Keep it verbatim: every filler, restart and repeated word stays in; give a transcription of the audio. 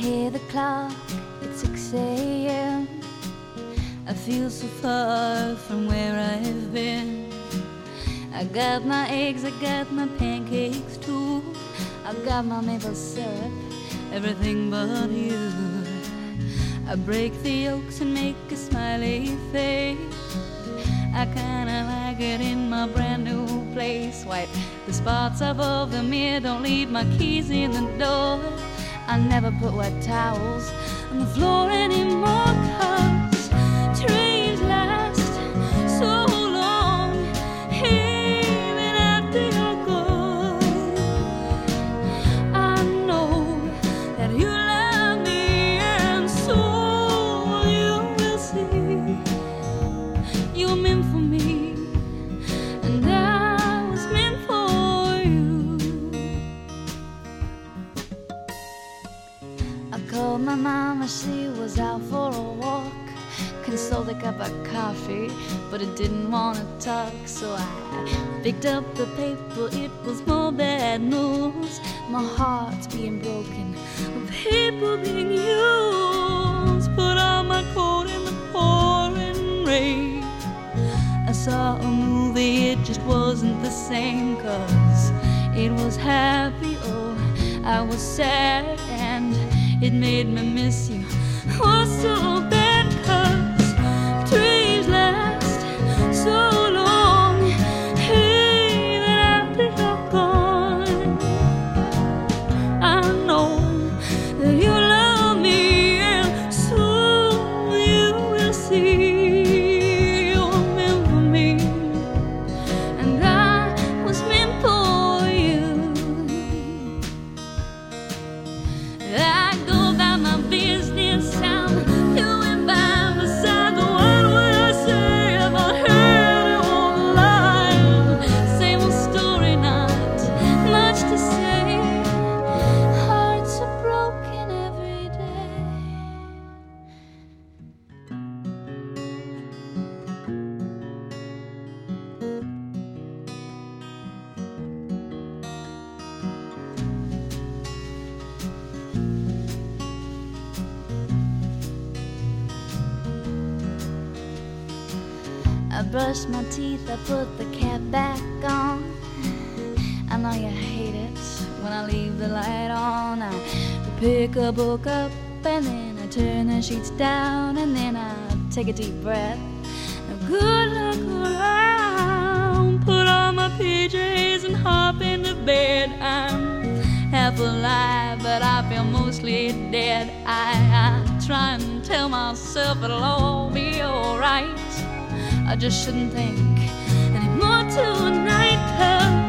hear the clock, it's six a m I feel so far from where I've been. I got my eggs, I got my pancakes too. I got my maple syrup, everything but you. I break the yolks and make a smiley face. I kinda like it in my brand new place. Wipe the spots above the mirror, don't leave my keys in the door. I never put wet towels on the floor anymore, 'cause trains last so long, even after you're gone. I know that you love me, and so you will see. You're meant for me, and I was meant for you. I called my mama, she was out for a walk. Consoled a cup of coffee, but it didn't want to talk. So I picked up the paper, it was more bad news. My heart's being broken, the paper being used. Put on my coat in the pouring rain. I saw a movie, it just wasn't the same, 'cause it was happy, oh, I was sad, and it made me miss you, oh, so bad. 'Cause dreams last so long, even after you're gone. I know that you love me, and soon you will see. You're meant for me, and I was meant for you. I go about my business, I'm doing by my side. What would I say if I heard it all alive? Same old story, not much to say. Hearts are broken every day. I brush my teeth, I put the cap back on. I know you hate it when I leave the light on. I pick a book up and then I turn the sheets down, and then I take a deep breath, a good look around. Put on my P Js and hop into bed. I'm half alive, but I feel mostly dead. I, I try and tell myself it'll all be alright. I just shouldn't think anymore tonight, 'cause